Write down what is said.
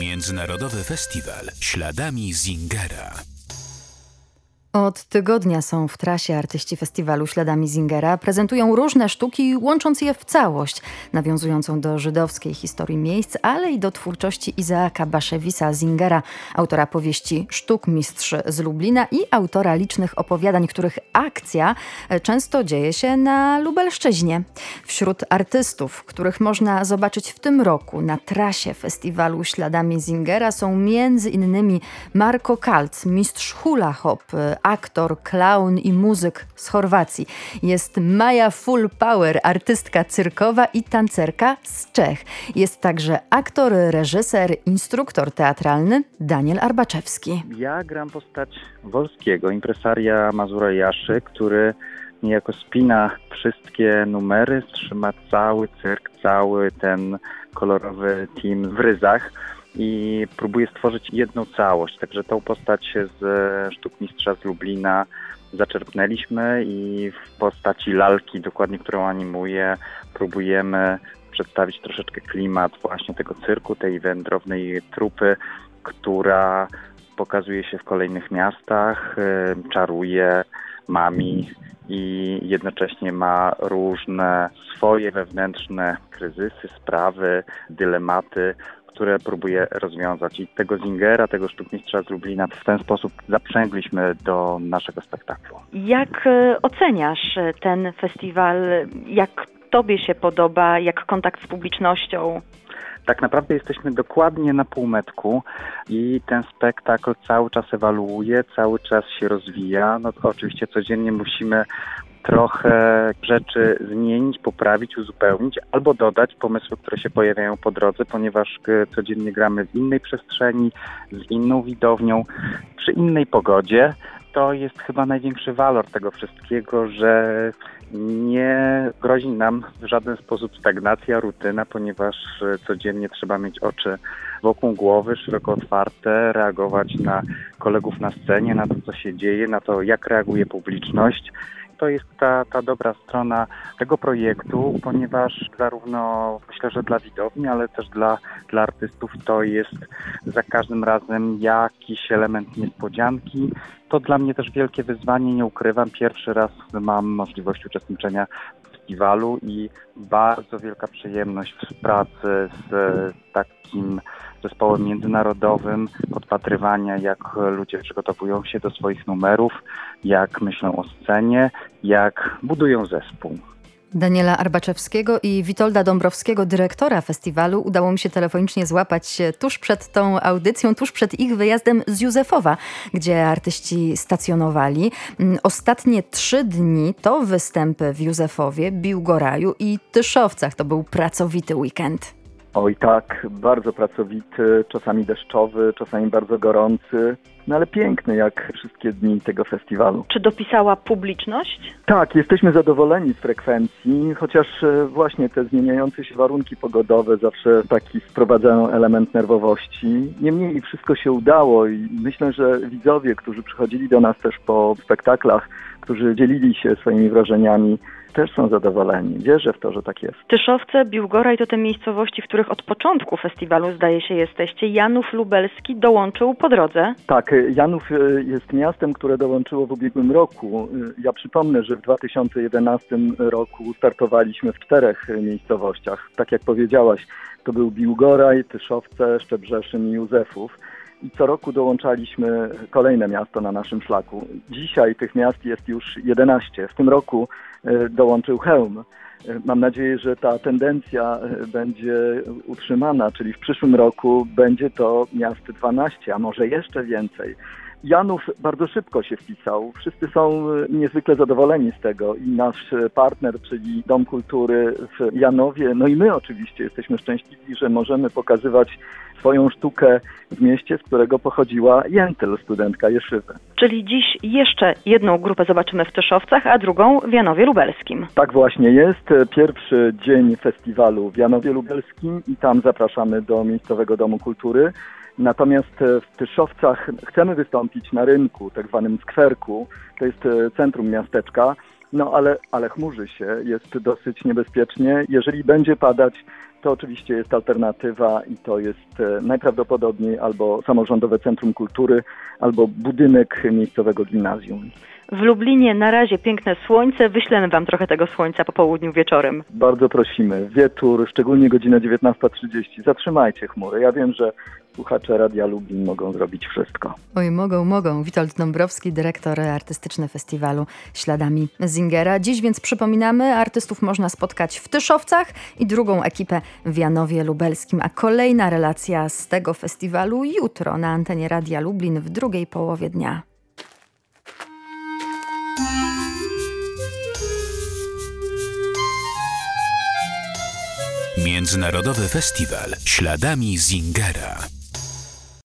Międzynarodowy Festiwal Śladami Zingera. Od tygodnia są w trasie artyści festiwalu Śladami Zingera. Prezentują różne sztuki, łącząc je w całość, nawiązującą do żydowskiej historii miejsc, ale i do twórczości Izaaka Baszewisa Zingera, autora powieści Sztukmistrz z Lublina i autora licznych opowiadań, których akcja często dzieje się na Lubelszczyźnie. Wśród artystów, których można zobaczyć w tym roku na trasie festiwalu Śladami Zingera, są m.in. Marko Kalc, mistrz hula hop, aktor, klaun i muzyk z Chorwacji. Jest Maja Full Power, artystka cyrkowa i tancerka z Czech. Jest także aktor, reżyser, instruktor teatralny Daniel Arbaczewski. Ja gram postać Wolskiego, impresaria Mazura Jaszy, który niejako spina wszystkie numery, trzyma cały cyrk, cały ten kolorowy team w ryzach i próbuje stworzyć jedną całość. Także tą postać z Sztukmistrza z Lublina zaczerpnęliśmy i w postaci lalki, dokładnie którą animuję, próbujemy przedstawić troszeczkę klimat właśnie tego cyrku, tej wędrownej trupy, która pokazuje się w kolejnych miastach, czaruje, mami i jednocześnie ma różne swoje wewnętrzne kryzysy, sprawy, dylematy, które próbuje rozwiązać. I tego Zingera, tego Sztukmistrza z Lublina w ten sposób zaprzęgliśmy do naszego spektaklu. Jak oceniasz ten festiwal? Jak tobie się podoba? Jak kontakt z publicznością? Tak naprawdę jesteśmy dokładnie na półmetku i ten spektakl cały czas ewoluuje, cały czas się rozwija. No to oczywiście codziennie musimy trochę rzeczy zmienić, poprawić, uzupełnić albo dodać pomysły, które się pojawiają po drodze, ponieważ codziennie gramy w innej przestrzeni, z inną widownią, przy innej pogodzie. To jest chyba największy walor tego wszystkiego, że nie grozi nam w żaden sposób stagnacja, rutyna, ponieważ codziennie trzeba mieć oczy wokół głowy, szeroko otwarte, reagować na kolegów na scenie, na to, co się dzieje, na to, jak reaguje publiczność. To jest ta dobra strona tego projektu, ponieważ zarówno myślę, że dla widowni, ale też dla artystów to jest za każdym razem jakiś element niespodzianki. To dla mnie też wielkie wyzwanie, nie ukrywam. Pierwszy raz mam możliwość uczestniczenia w festiwalu i bardzo wielka przyjemność w pracy z takim zespołem międzynarodowym, podpatrywania, jak ludzie przygotowują się do swoich numerów, jak myślą o scenie, jak budują zespół. Daniela Arbaczewskiego i Witolda Dąbrowskiego, dyrektora festiwalu, udało mi się telefonicznie złapać tuż przed tą audycją, tuż przed ich wyjazdem z Józefowa, gdzie artyści stacjonowali. Ostatnie 3 dni to występy w Józefowie, Biłgoraju i Tyszowcach. To był pracowity weekend. Oj tak, bardzo pracowity, czasami deszczowy, czasami bardzo gorący, no ale piękny jak wszystkie dni tego festiwalu. Czy dopisała publiczność? Tak, jesteśmy zadowoleni z frekwencji, chociaż właśnie te zmieniające się warunki pogodowe zawsze taki wprowadzają element nerwowości. Niemniej wszystko się udało i myślę, że widzowie, którzy przychodzili do nas też po spektaklach, którzy dzielili się swoimi wrażeniami, też są zadowoleni. Wierzę w to, że tak jest. Tyszowce, Biłgoraj to te miejscowości, w których od początku festiwalu, zdaje się, jesteście. Janów Lubelski dołączył po drodze. Tak, Janów jest miastem, które dołączyło w ubiegłym roku. Ja przypomnę, że w 2011 roku startowaliśmy w 4 miejscowościach. Tak jak powiedziałaś, to był Biłgoraj, Tyszowce, Szczebrzeszyn i Józefów. I co roku dołączaliśmy kolejne miasto na naszym szlaku. Dzisiaj tych miast jest już 11. W tym roku dołączył Chełm. Mam nadzieję, że ta tendencja będzie utrzymana, czyli w przyszłym roku będzie to miast 12, a może jeszcze więcej. Janów bardzo szybko się wpisał. Wszyscy są niezwykle zadowoleni z tego i nasz partner, czyli Dom Kultury w Janowie, no i my oczywiście jesteśmy szczęśliwi, że możemy pokazywać swoją sztukę w mieście, z którego pochodziła Jętyl, studentka Jeszywy. Czyli dziś jeszcze jedną grupę zobaczymy w Tyszowcach, a drugą w Janowie Lubelskim. Tak właśnie jest. Pierwszy dzień festiwalu w Janowie Lubelskim i tam zapraszamy do miejscowego Domu Kultury. Natomiast w Tyszowcach chcemy wystąpić na rynku, tak zwanym skwerku, to jest centrum miasteczka, no ale chmurzy się, jest dosyć niebezpiecznie. Jeżeli będzie padać, To oczywiście jest alternatywa i to jest najprawdopodobniej albo samorządowe centrum kultury, albo budynek miejscowego gimnazjum. W Lublinie na razie piękne słońce. Wyślemy Wam trochę tego słońca po południu wieczorem. Bardzo prosimy. Wieczór, szczególnie godzina 19:30. Zatrzymajcie chmury. Ja wiem, że słuchacze Radia Lublin mogą zrobić wszystko. Oj, mogą. Witold Dąbrowski, dyrektor artystyczny festiwalu Śladami Singera. Dziś więc przypominamy, artystów można spotkać w Tyszowcach i drugą ekipę w Janowie Lubelskim. A kolejna relacja z tego festiwalu jutro na antenie Radia Lublin w drugiej połowie dnia. Międzynarodowy Festiwal Śladami Singera.